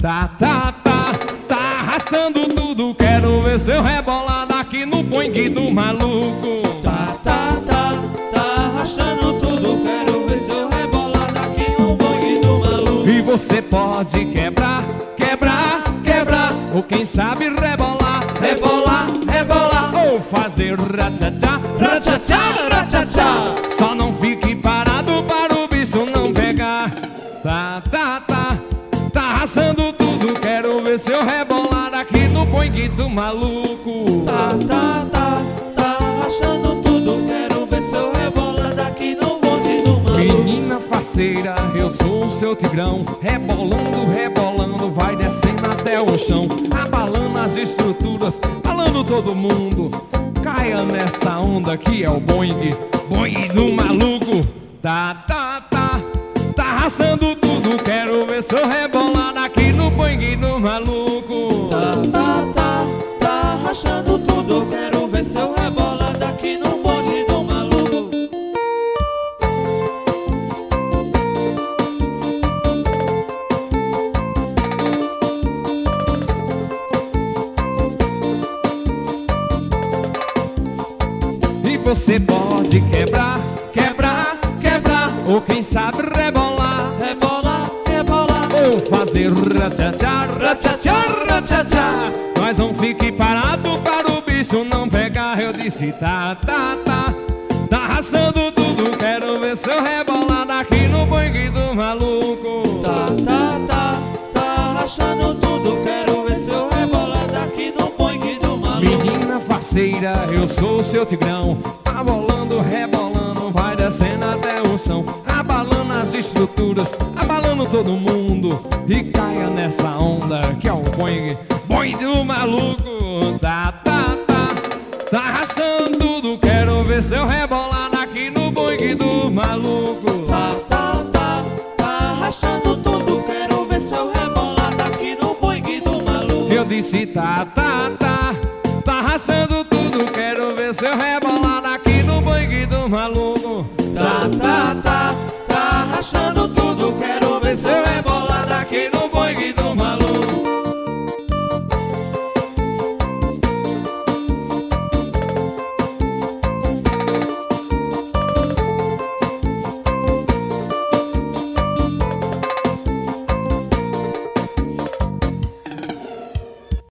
Tá arrasando tudo. Quero ver seu rebolado aqui no boingue do maluco. Tá rachando tudo. Quero ver seu rebolado aqui no boingue do maluco. E você pode quebrar, ou quem sabe rebolar, ou fazer ratchachá, só não fique parado para o bicho não pegar. Tá arrasando tudo. Quero ver seu rebolado aqui no boingue do maluco. Tá rachando tudo. Quero ver seu rebolado aqui no boingue do maluco. Menina faceira, eu sou o seu tigrão. Rebolando, vai descendo até o chão. Abalando as estruturas, abalando todo mundo. Caia nessa onda que é o boingue do maluco. Tá arrasando tudo. Quero ver seu rebolado aqui no boingue do maluco. Tá rachando tudo. Quero ver seu rebolado aqui no boingue do maluco. E você pode quebrar, ou quem sabe rebolar, ou fazer ratchachá, mas não fique parado para o bicho não pegar. Eu disse tá arrasando tudo. Quero ver seu rebolado aqui no boingue do maluco. Tá rachando tudo. Quero ver seu rebolado aqui no boingue do maluco. Menina faceira, eu sou o seu tigrão. Abolando, rebolando, vai descendo até o chão. Abalando as estruturas, abalando todo mundo. E caia nessa onda que é o boingue do maluco. Tá arrasando tudo. Quero ver seu rebolado aqui no boingue do maluco. Tá rachando tudo. Quero ver seu rebolado aqui no boingue do maluco. Eu disse tá arrasando tudo. Quero ver seu rebolado aqui no boingue do maluco.